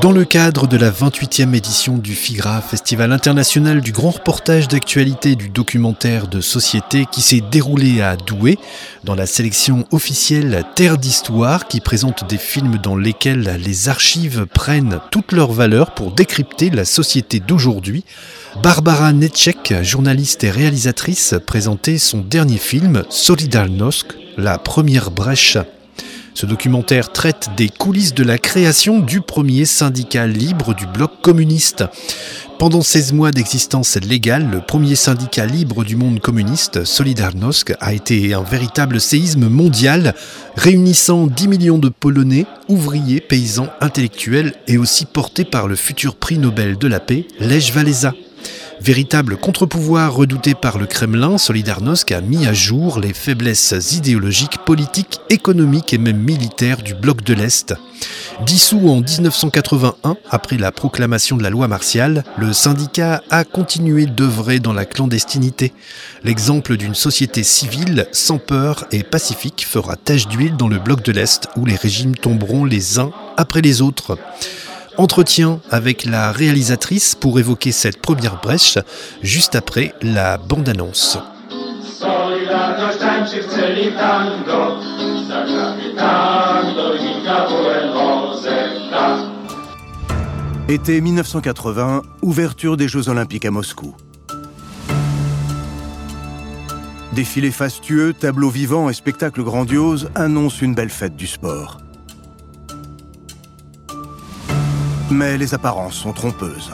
Dans le cadre de la 28e édition du FIGRA, Festival international du grand reportage d'actualité du documentaire de société qui s'est déroulé à Douai, dans la sélection officielle Terre d'Histoire qui présente des films dans lesquels les archives prennent toute leur valeur pour décrypter la société d'aujourd'hui, Barbara Netschek, journaliste et réalisatrice, présentait son dernier film, Solidarność, la première brèche. Ce documentaire traite des coulisses de la création du premier syndicat libre du bloc communiste. Pendant 16 mois d'existence légale, le premier syndicat libre du monde communiste, Solidarność, a été un véritable séisme mondial, réunissant 10 millions de Polonais, ouvriers, paysans, intellectuels et aussi porté par le futur prix Nobel de la paix, Lech Walesa. Véritable contre-pouvoir redouté par le Kremlin, Solidarność a mis à jour les faiblesses idéologiques, politiques, économiques et même militaires du bloc de l'Est. Dissous en 1981, après la proclamation de la loi martiale, le syndicat a continué d'œuvrer dans la clandestinité. L'exemple d'une société civile, sans peur et pacifique, fera tache d'huile dans le bloc de l'Est, où les régimes tomberont les uns après les autres. Entretien avec la réalisatrice pour évoquer cette première brèche, juste après la bande-annonce. Été 1980, ouverture des Jeux Olympiques à Moscou. Défilés fastueux, tableaux vivants et spectacles grandioses annoncent une belle fête du sport. Mais les apparences sont trompeuses.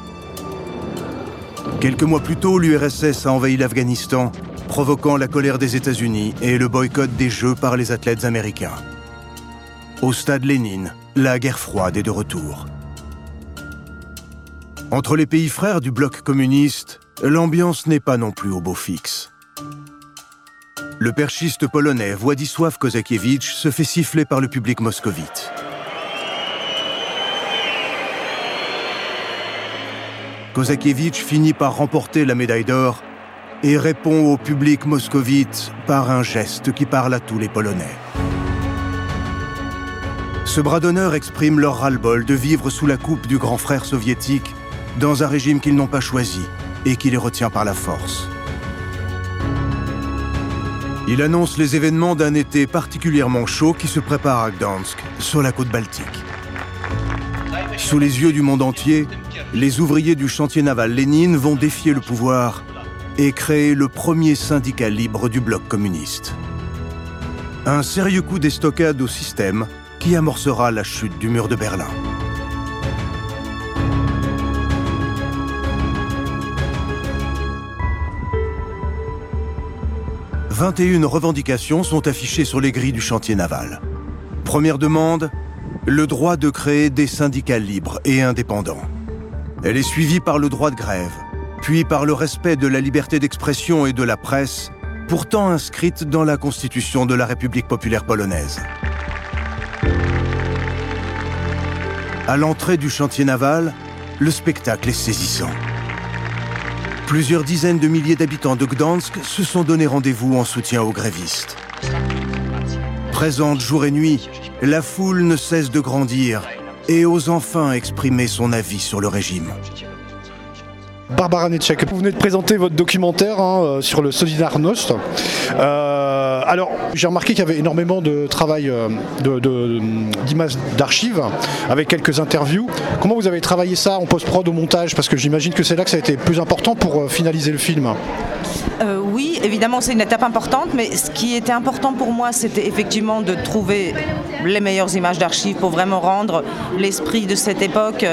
Quelques mois plus tôt, l'URSS a envahi l'Afghanistan, provoquant la colère des États-Unis et le boycott des Jeux par les athlètes américains. Au stade Lénine, la guerre froide est de retour. Entre les pays frères du bloc communiste, l'ambiance n'est pas non plus au beau fixe. Le perchiste polonais Władysław Kozakiewicz se fait siffler par le public moscovite. Kozakiewicz finit par remporter la médaille d'or et répond au public moscovite par un geste qui parle à tous les Polonais. Ce bras d'honneur exprime leur ras-le-bol de vivre sous la coupe du grand frère soviétique dans un régime qu'ils n'ont pas choisi et qui les retient par la force. Il annonce les événements d'un été particulièrement chaud qui se prépare à Gdansk, sur la côte baltique. Sous les yeux du monde entier, les ouvriers du chantier naval Lénine vont défier le pouvoir et créer le premier syndicat libre du bloc communiste. Un sérieux coup d'estocade au système qui amorcera la chute du mur de Berlin. « 21 revendications sont affichées sur les grilles du chantier naval. Première demande, le droit de créer des syndicats libres et indépendants. Elle est suivie par le droit de grève, puis par le respect de la liberté d'expression et de la presse, pourtant inscrite dans la Constitution de la République populaire polonaise. À l'entrée du chantier naval, le spectacle est saisissant. Plusieurs dizaines de milliers d'habitants de Gdansk se sont donné rendez-vous en soutien aux grévistes. Présente jour et nuit, la foule ne cesse de grandir et ose enfin exprimer son avis sur le régime. Barbara Netschek, vous venez de présenter votre documentaire sur le Solidarność. Alors, j'ai remarqué qu'il y avait énormément de travail d'images d'archives, avec quelques interviews. Comment vous avez travaillé ça en post-prod, au montage? Parce que j'imagine que c'est là que ça a été plus important pour finaliser le film. Oui, évidemment, c'est une étape importante, mais ce qui était important pour moi, c'était effectivement de trouver les meilleures images d'archives pour vraiment rendre l'esprit de cette époque,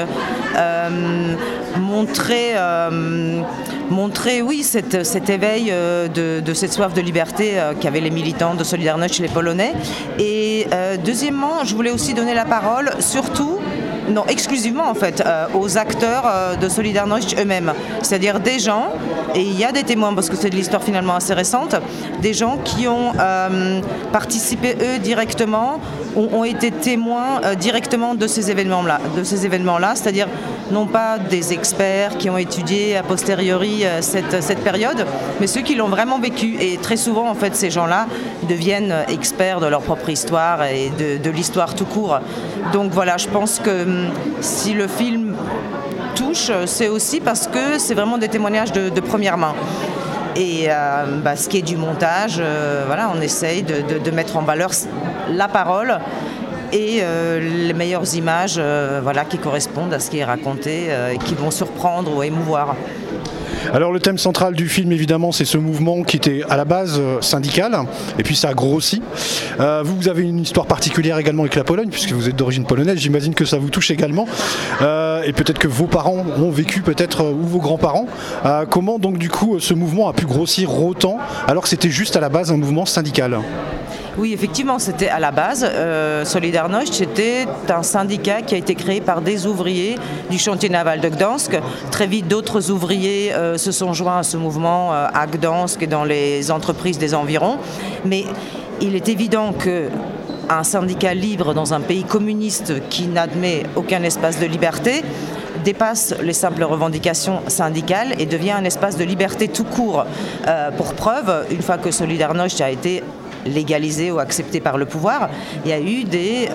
montrer oui, cet éveil de cette soif de liberté qu'avaient les militants de Solidarność chez les Polonais. Et deuxièmement, je voulais aussi donner la parole, exclusivement en fait, aux acteurs de Solidarność eux-mêmes. C'est-à-dire des gens, et il y a des témoins parce que c'est de l'histoire finalement assez récente, des gens qui ont participé eux directement, ont été témoins directement de ces événements-là. C'est-à-dire non pas des experts qui ont étudié a posteriori cette période, mais ceux qui l'ont vraiment vécu. Et très souvent, en fait, ces gens-là deviennent experts de leur propre histoire et de l'histoire tout court. Donc voilà, je pense que si le film touche, c'est aussi parce que c'est vraiment des témoignages de première main. Et ce qui est du montage, voilà, on essaye de mettre en valeur la parole et les meilleures images qui correspondent à ce qui est raconté et qui vont surprendre ou émouvoir. Alors le thème central du film, évidemment, c'est ce mouvement qui était à la base syndical, et puis ça a grossi. Vous avez une histoire particulière également avec la Pologne, puisque vous êtes d'origine polonaise, j'imagine que ça vous touche également, et peut-être que vos parents ont vécu, ou vos grands-parents. Comment donc du coup ce mouvement a pu grossir autant, alors que c'était juste à la base un mouvement syndical ? Oui, effectivement, c'était à la base. Solidarność, c'était un syndicat qui a été créé par des ouvriers du chantier naval de Gdansk. Très vite, d'autres ouvriers se sont joints à ce mouvement à Gdansk et dans les entreprises des environs. Mais il est évident qu'un syndicat libre dans un pays communiste qui n'admet aucun espace de liberté dépasse les simples revendications syndicales et devient un espace de liberté tout court. Pour preuve, une fois que Solidarność a été légalisé ou accepté par le pouvoir, il y a eu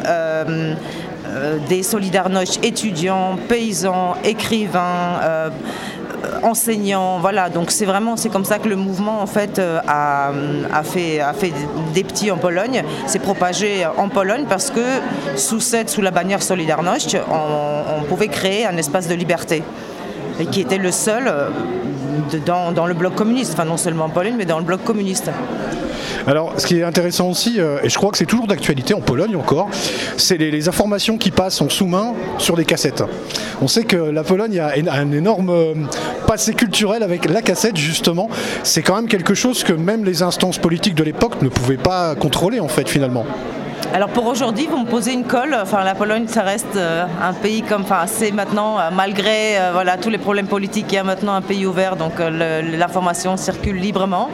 des Solidarność étudiants, paysans, écrivains, enseignants, voilà. Donc c'est comme ça que le mouvement en fait a fait des petits en Pologne, s'est propagé en Pologne parce que sous la bannière Solidarność, on pouvait créer un espace de liberté et qui était le seul dans le bloc communiste, enfin non seulement en Pologne mais dans le bloc communiste. Alors, ce qui est intéressant aussi, et je crois que c'est toujours d'actualité en Pologne encore, c'est les informations qui passent en sous-main sur des cassettes. On sait que la Pologne a un énorme passé culturel avec la cassette, justement. C'est quand même quelque chose que même les instances politiques de l'époque ne pouvaient pas contrôler, en fait, finalement. Alors pour aujourd'hui, vous me posez une colle. Enfin, la Pologne, ça reste un pays c'est maintenant, malgré tous les problèmes politiques, il y a maintenant un pays ouvert, donc l'information circule librement.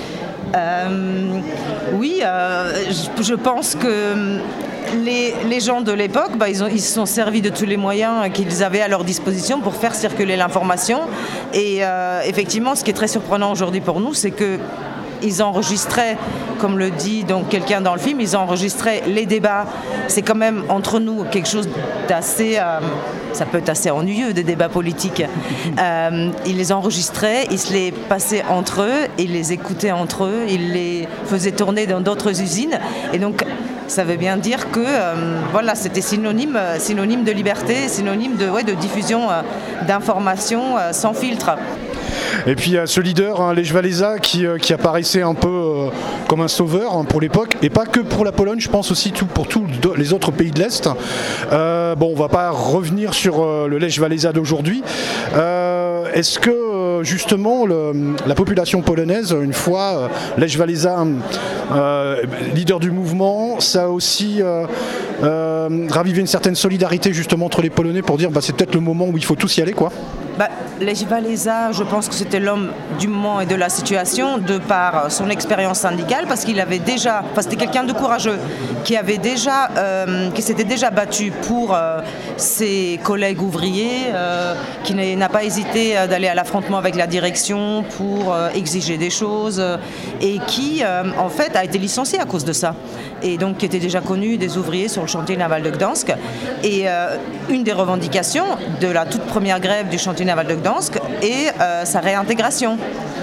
Je pense que les gens de l'époque, ils se sont servis de tous les moyens qu'ils avaient à leur disposition pour faire circuler l'information. Et effectivement, ce qui est très surprenant aujourd'hui pour nous, c'est qu'ils enregistraient, comme le dit donc quelqu'un dans le film, ils enregistraient les débats. C'est quand même entre nous quelque chose d'assez... ça peut être assez ennuyeux, des débats politiques. Ils les enregistraient, ils se les passaient entre eux, ils les écoutaient entre eux, ils les faisaient tourner dans d'autres usines. Et donc, ça veut bien dire que c'était synonyme de liberté, synonyme de diffusion d'informations sans filtre. Et puis il y a ce leader, Lech Walesa, qui apparaissait un peu comme un sauveur pour l'époque, et pas que pour la Pologne, je pense aussi pour tous les autres pays de l'Est. On va pas revenir sur le Lech Walesa d'aujourd'hui. Est-ce que justement la population polonaise, une fois Lech Walesa leader du mouvement, ça a aussi ravivé une certaine solidarité justement entre les Polonais pour dire c'est peut-être le moment où il faut tous y aller, quoi? Lech Walesa, je pense que c'était l'homme du moment et de la situation de par son expérience syndicale, parce qu'il avait déjà, c'était quelqu'un de courageux qui s'était déjà battu pour ses collègues ouvriers, qui n'a pas hésité d'aller à l'affrontement avec la direction pour exiger des choses et qui en fait a été licencié à cause de ça, et donc qui était déjà connu des ouvriers sur le chantier naval de Gdansk. Et une des revendications de la toute première grève du chantier naval de Gdansk et sa réintégration.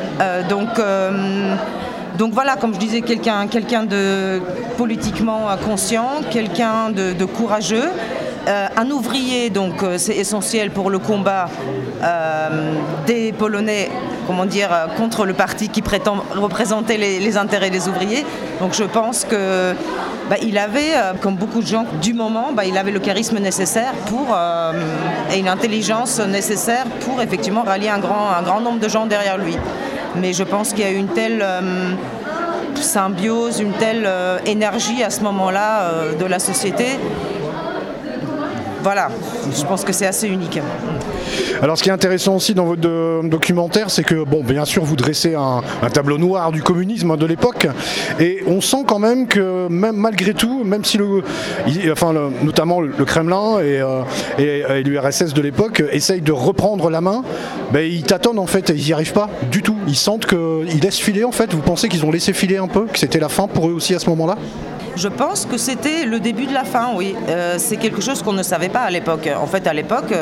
Donc voilà, comme je disais, quelqu'un de politiquement conscient, quelqu'un de courageux, un ouvrier, donc c'est essentiel pour le combat des Polonais, contre le parti qui prétend représenter les intérêts des ouvriers. Donc je pense que il avait, comme beaucoup de gens du moment, il avait le charisme nécessaire et une intelligence nécessaire pour effectivement rallier un grand nombre de gens derrière lui. Mais je pense qu'il y a eu une telle symbiose, une telle énergie à ce moment-là de la société. Voilà, je pense que c'est assez unique. Alors ce qui est intéressant aussi dans votre documentaire, c'est que, bon, bien sûr, vous dressez un tableau noir du communisme de l'époque, et on sent quand même que, même malgré tout, même si notamment le Kremlin et l'URSS de l'époque essayent de reprendre la main, ils tâtonnent en fait, et ils n'y arrivent pas du tout. Ils sentent qu'ils laissent filer en fait. Vous pensez qu'ils ont laissé filer un peu, que c'était la fin pour eux aussi à ce moment-là ? Je pense que c'était le début de la fin, oui. C'est quelque chose qu'on ne savait pas à l'époque. En fait, à l'époque,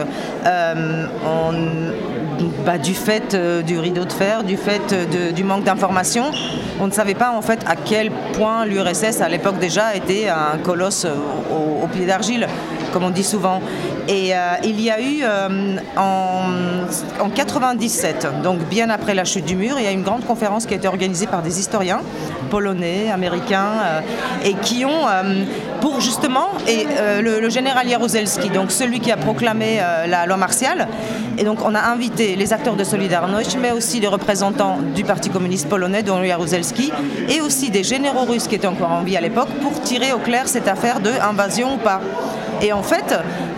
du fait du rideau de fer, du fait du manque d'informations, on ne savait pas en fait à quel point l'URSS à l'époque déjà était un colosse au pied d'argile, comme on dit souvent. Et il y a eu en 97, donc bien après la chute du mur, il y a une grande conférence qui a été organisée par des historiens polonais, américains, et qui ont, pour justement, le général Jaruzelski, donc celui qui a proclamé la loi martiale, et donc on a invité les acteurs de Solidarność, mais aussi les représentants du Parti communiste polonais, dont Jaruzelski, et aussi des généraux russes qui étaient encore en vie à l'époque, pour tirer au clair cette affaire de invasion ou pas. Et en fait,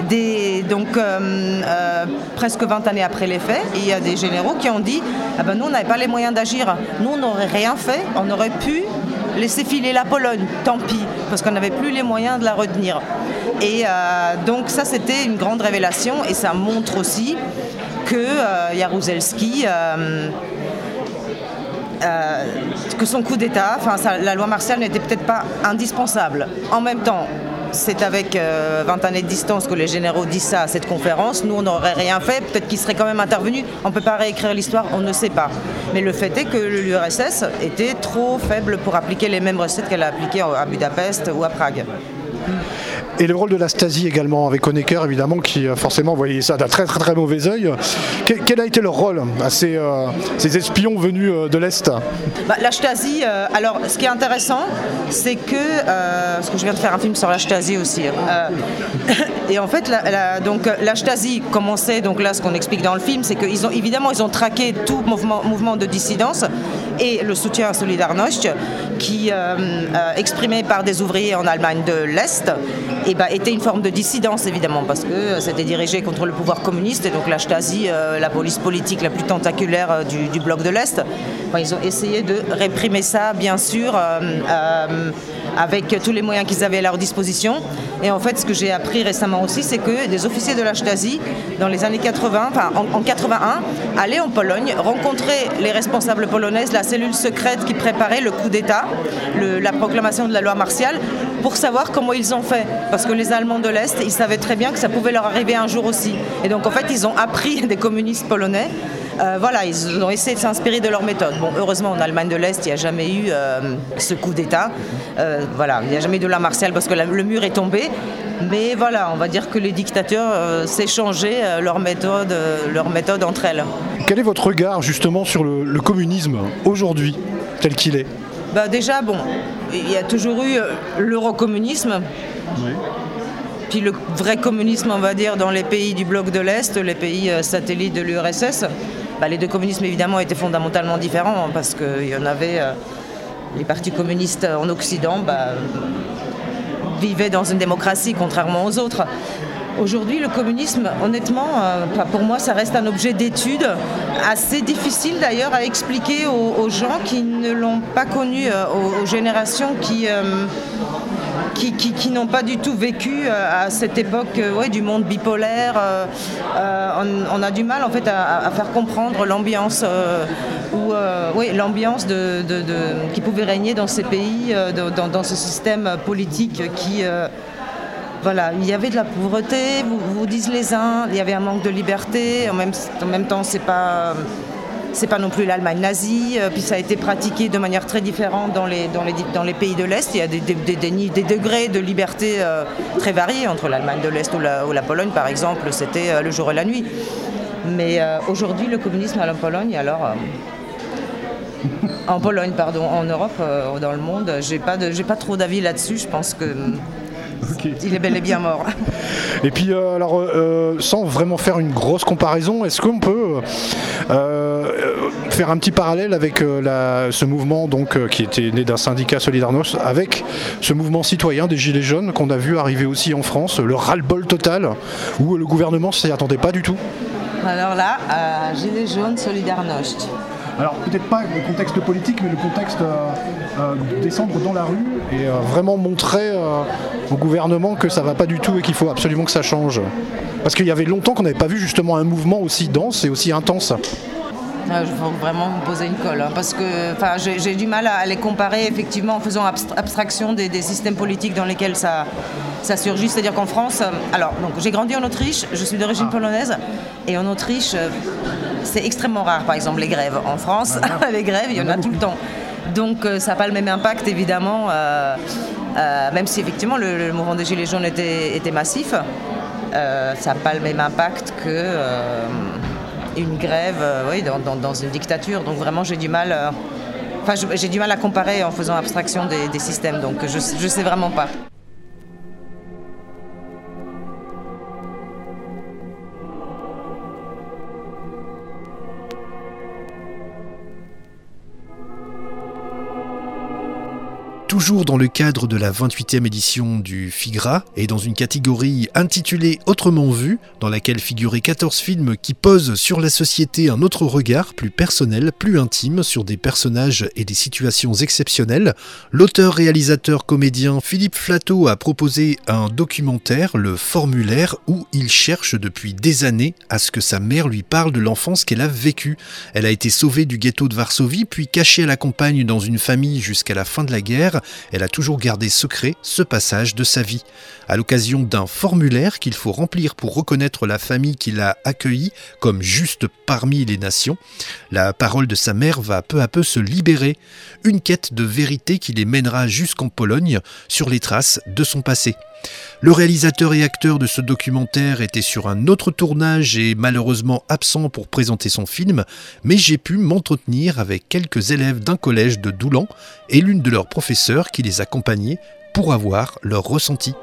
presque 20 années après les faits, il y a des généraux qui ont dit « nous, on n'avait pas les moyens d'agir. Nous, on n'aurait rien fait. On aurait pu laisser filer la Pologne. Tant pis, parce qu'on n'avait plus les moyens de la retenir. » Et donc ça, c'était une grande révélation. Et ça montre aussi que Jaruzelski... que son coup d'État, la loi martiale n'était peut-être pas indispensable. En même temps, c'est avec 20 années de distance que les généraux disent ça à cette conférence. Nous, on n'aurait rien fait. Peut-être qu'ils seraient quand même intervenus. On ne peut pas réécrire l'histoire, on ne sait pas. Mais le fait est que l'URSS était trop faible pour appliquer les mêmes recettes qu'elle a appliquées à Budapest ou à Prague. Et le rôle de la Stasi également, avec Honecker évidemment, qui forcément voyait ça d'un très très très mauvais œil. Quel a été leur rôle à ces espions venus de l'Est ? La Stasi, alors ce qui est intéressant, c'est que, parce que je viens de faire un film sur la Stasi aussi, et en fait la Stasi commençait, donc là ce qu'on explique dans le film, c'est qu'ils ont traqué tout mouvement de dissidence, et le soutien à Solidarność, qui exprimé par des ouvriers en Allemagne de l'Est, était une forme de dissidence évidemment, parce que c'était dirigé contre le pouvoir communiste, et donc la Stasi, la police politique la plus tentaculaire du bloc de l'Est, ils ont essayé de réprimer ça bien sûr avec tous les moyens qu'ils avaient à leur disposition. Et en fait, ce que j'ai appris récemment aussi, c'est que des officiers de la Stasi, dans les années 80, en 81, allaient en Pologne, rencontraient les responsables polonaises, la cellule secrète qui préparait le coup d'État, la proclamation de la loi martiale, pour savoir comment ils ont fait. Parce que les Allemands de l'Est, ils savaient très bien que ça pouvait leur arriver un jour aussi. Et donc, en fait, ils ont appris des communistes polonais. Ils ont essayé de s'inspirer de leur méthode. Bon, heureusement, en Allemagne de l'Est, il n'y a jamais eu ce coup d'État. Il n'y a jamais eu de loi martiale parce que le mur est tombé. Mais voilà, on va dire que les dictateurs s'échangeaient leur méthode entre elles. Quel est votre regard justement sur le communisme aujourd'hui, tel qu'il est ? Déjà, il y a toujours eu l'eurocommunisme. Oui. Puis le vrai communisme, on va dire, dans les pays du bloc de l'Est, les pays satellites de l'URSS, les deux communismes évidemment étaient fondamentalement différents, parce qu'il y en avait, les partis communistes en Occident vivaient dans une démocratie contrairement aux autres. Aujourd'hui, le communisme, honnêtement, pour moi, ça reste un objet d'étude assez difficile d'ailleurs à expliquer aux gens qui ne l'ont pas connu, aux générations qui n'ont pas du tout vécu à cette époque du monde bipolaire. On a du mal en fait à faire comprendre l'ambiance l'ambiance qui pouvait régner dans ces pays, dans ce système politique qui... il y avait de la pauvreté, vous disent les uns, il y avait un manque de liberté, en même temps c'est pas non plus l'Allemagne nazie, puis ça a été pratiqué de manière très différente dans les pays de l'Est. Il y a des degrés de liberté très variés entre l'Allemagne de l'Est ou la Pologne par exemple, c'était le jour et la nuit. Mais aujourd'hui le communisme en Pologne, en Europe, dans le monde, j'ai pas trop d'avis là-dessus, je pense que... Okay. Il est bel et bien mort. Et puis, sans vraiment faire une grosse comparaison, est-ce qu'on peut faire un petit parallèle avec ce mouvement qui était né d'un syndicat Solidarność, avec ce mouvement citoyen des Gilets jaunes qu'on a vu arriver aussi en France, le ras-le-bol total, où le gouvernement ne s'y attendait pas du tout? Alors là, Gilets jaunes, Solidarność. Alors peut-être pas le contexte politique, mais le contexte descendre dans la rue et vraiment montrer au gouvernement que ça va pas du tout et qu'il faut absolument que ça change. Parce qu'il y avait longtemps qu'on n'avait pas vu justement un mouvement aussi dense et aussi intense. Il faut vraiment me poser une colle, parce que j'ai du mal à les comparer effectivement en faisant abstraction des systèmes politiques dans lesquels ça surgit. C'est-à-dire qu'en France, donc j'ai grandi en Autriche, je suis d'origine polonaise, et en Autriche, c'est extrêmement rare, par exemple, les grèves. En France, les grèves, il y en a tout le temps. Donc ça n'a pas le même impact, évidemment, même si effectivement le mouvement des Gilets jaunes était massif, ça n'a pas le même impact que... une grève dans une dictature, donc vraiment j'ai du mal à comparer en faisant abstraction des systèmes, donc je sais vraiment pas. Toujours dans le cadre de la 28e édition du FIGRA et dans une catégorie intitulée Autrement vu, dans laquelle figuraient 14 films qui posent sur la société un autre regard plus personnel, plus intime sur des personnages et des situations exceptionnelles, l'auteur, réalisateur, comédien Philippe Flatteau a proposé un documentaire, Le Formulaire, où il cherche depuis des années à ce que sa mère lui parle de l'enfance qu'elle a vécue. Elle a été sauvée du ghetto de Varsovie, puis cachée à la campagne dans une famille jusqu'à la fin de la guerre. Elle a toujours gardé secret ce passage de sa vie. À l'occasion d'un formulaire qu'il faut remplir pour reconnaître la famille qui l'a accueillie comme juste parmi les nations, la parole de sa mère va peu à peu se libérer. Une quête de vérité qui les mènera jusqu'en Pologne sur les traces de son passé. Le réalisateur et acteur de ce documentaire était sur un autre tournage et malheureusement absent pour présenter son film, mais j'ai pu m'entretenir avec quelques élèves d'un collège de Doulan et l'une de leurs professeurs qui les accompagnait pour avoir leur ressenti.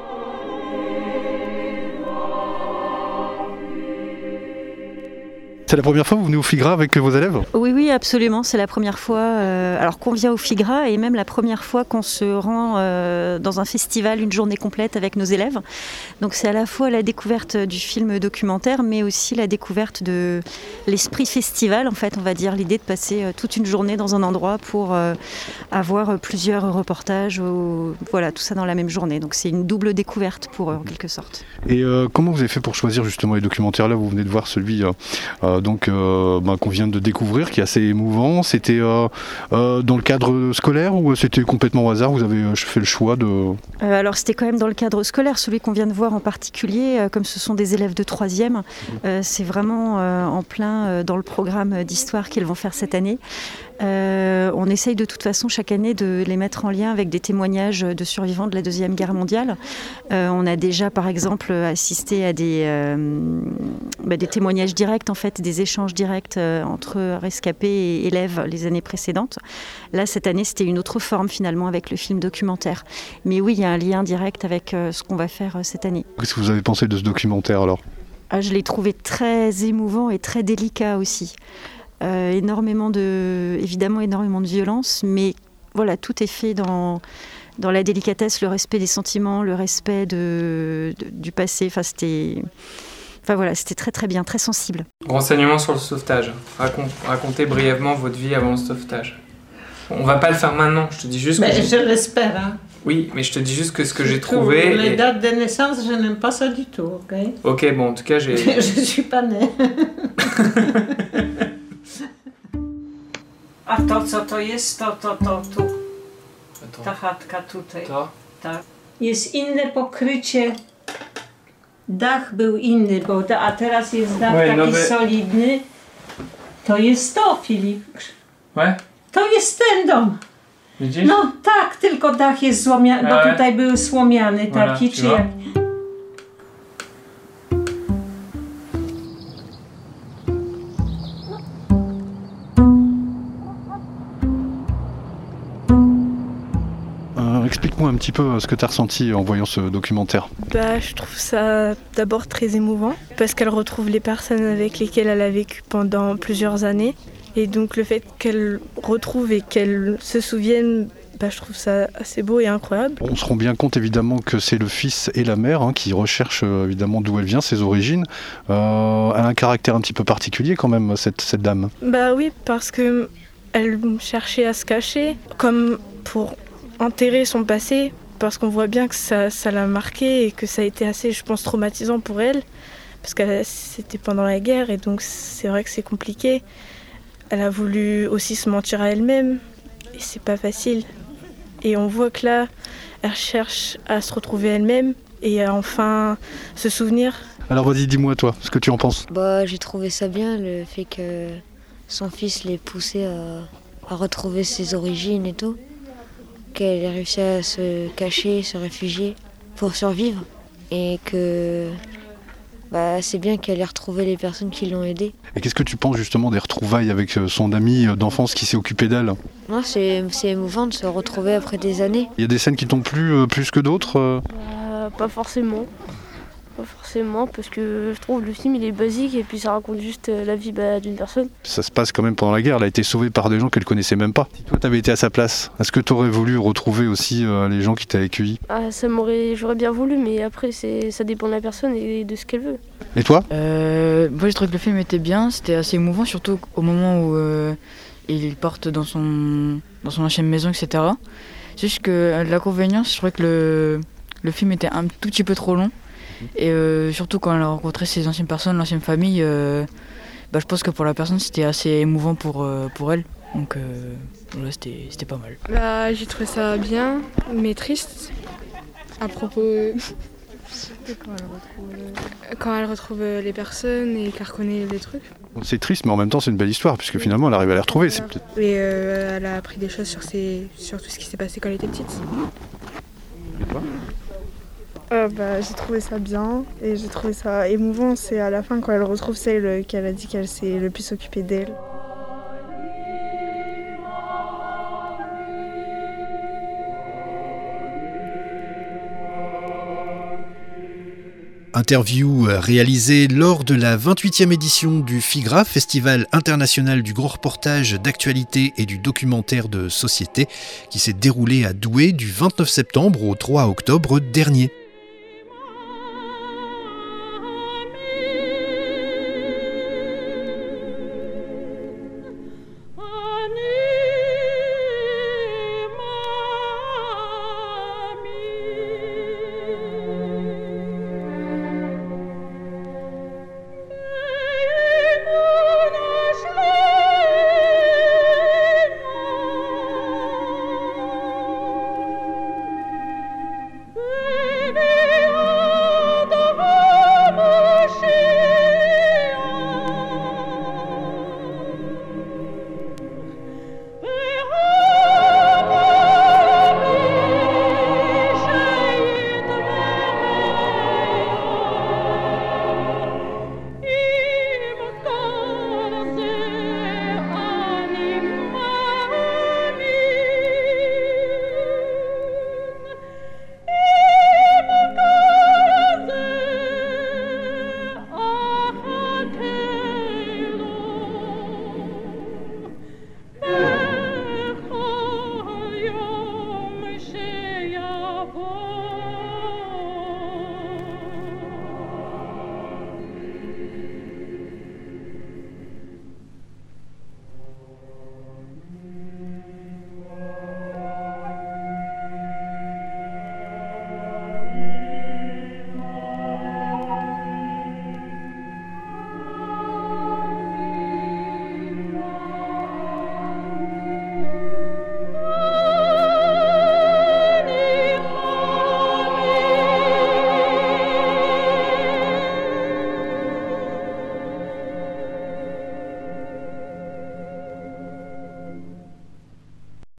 C'est la première fois que vous venez au FIGRA avec vos élèves ? Oui, absolument. C'est la première fois alors qu'on vient au FIGRA et même la première fois qu'on se rend dans un festival, une journée complète avec nos élèves. Donc c'est à la fois la découverte du film documentaire, mais aussi la découverte de l'esprit festival, en fait, on va dire, l'idée de passer toute une journée dans un endroit pour avoir plusieurs reportages, voilà, tout ça dans la même journée. Donc c'est une double découverte pour eux, en quelque sorte. Et comment vous avez fait pour choisir justement les documentaires ? Là, vous venez de voir celui qu'on vient de découvrir, qui est assez émouvant. C'était dans le cadre scolaire ou c'était complètement au hasard ? Vous avez fait le choix de... Alors c'était quand même dans le cadre scolaire, celui qu'on vient de voir en particulier, comme ce sont des élèves de 3e, c'est vraiment en plein dans le programme d'histoire qu'ils vont faire cette année. On essaye de toute façon chaque année de les mettre en lien avec des témoignages de survivants de la Deuxième Guerre mondiale. On a déjà par exemple assisté à des témoignages directs, en fait, des échanges directs entre rescapés et élèves les années précédentes. Là, cette année, c'était une autre forme finalement avec le film documentaire. Mais oui, il y a un lien direct avec ce qu'on va faire cette année. Qu'est-ce que vous avez pensé de ce documentaire alors ? Je l'ai trouvé très émouvant et très délicat aussi. Énormément de violence, mais voilà, tout est fait dans la délicatesse, le respect des sentiments, le respect du passé. C'était très très bien, très sensible. Renseignements sur le sauvetage. Racontez brièvement votre vie avant le sauvetage. On va pas le faire maintenant, je te dis juste que... je l'espère, hein. Oui, mais je te dis juste que ce que j'ai trouvé... Les dates de naissance, je n'aime pas ça du tout, ok ? Ok, bon, en tout cas, j'ai... Je suis pas née. A to, co to jest, to tu. Ta chatka tutaj. To? Tak. Jest inne pokrycie. Dach był inny, a teraz jest dach taki solidny. To jest to, Filip. Ouais? To jest ten dom. Widzisz? No tak, tylko dach jest złomiany, bo tutaj były słomiany taki, czy jak... Explique-moi un petit peu ce que tu as ressenti en voyant ce documentaire. Je trouve ça d'abord très émouvant parce qu'elle retrouve les personnes avec lesquelles elle a vécu pendant plusieurs années. Et donc le fait qu'elle retrouve et qu'elle se souvienne je trouve ça assez beau et incroyable. On se rend bien compte évidemment que c'est le fils et la mère qui recherchent évidemment d'où elle vient, ses origines. Elle a un caractère un petit peu particulier quand même, cette dame. Oui, parce que elle cherchait à se cacher, comme pour enterrer son passé, parce qu'on voit bien que ça l'a marqué et que ça a été assez, je pense, traumatisant pour elle, parce que c'était pendant la guerre et donc c'est vrai que c'est compliqué. Elle a voulu aussi se mentir à elle-même et c'est pas facile. Et on voit que là, elle cherche à se retrouver elle-même et à enfin se souvenir. Alors vas-y, dis-moi toi, ce que tu en penses. J'ai trouvé ça bien, le fait que son fils l'ait poussé à retrouver ses origines et tout. Qu'elle ait réussi à se cacher, se réfugier pour survivre. Et que c'est bien qu'elle ait retrouvé les personnes qui l'ont aidée. Et qu'est-ce que tu penses justement des retrouvailles avec son ami d'enfance qui s'est occupé d'elle ? C'est émouvant de se retrouver après des années. Il y a des scènes qui t'ont plu plus que d'autres Pas forcément. Pas forcément, parce que je trouve le film il est basique et puis ça raconte juste la vie d'une personne. Ça se passe quand même pendant la guerre, elle a été sauvée par des gens qu'elle connaissait même pas. Si toi t'avais été à sa place, est-ce que t'aurais voulu retrouver aussi les gens qui t'avaient accueilli ? J'aurais bien voulu, mais après ça dépend de la personne et de ce qu'elle veut. Et toi ? Moi je trouve que le film était bien, c'était assez émouvant, surtout au moment où ils partent dans son ancienne maison, etc. C'est juste que l'inconvénient, je trouvais que le film était un tout petit peu trop long. Et surtout quand elle a rencontré ses anciennes personnes, l'ancienne famille, je pense que pour la personne c'était assez émouvant pour elle. Donc c'était pas mal. J'ai trouvé ça bien, mais triste. À propos quand elle retrouve les personnes et qu'elle reconnaît les trucs. C'est triste, mais en même temps c'est une belle histoire, puisque finalement elle arrive à les retrouver. Voilà. C'est peut-être... Et elle a appris des choses sur tout ce qui s'est passé quand elle était petite. Et toi ? J'ai trouvé ça bien et j'ai trouvé ça émouvant. C'est à la fin quand elle retrouve celle qu'elle a dit qu'elle s'est le plus occupée d'elle. Interview réalisée lors de la 28e édition du FIGRA, Festival international du grand reportage d'actualité et du documentaire de société, qui s'est déroulé à Douai du 29 septembre au 3 octobre dernier.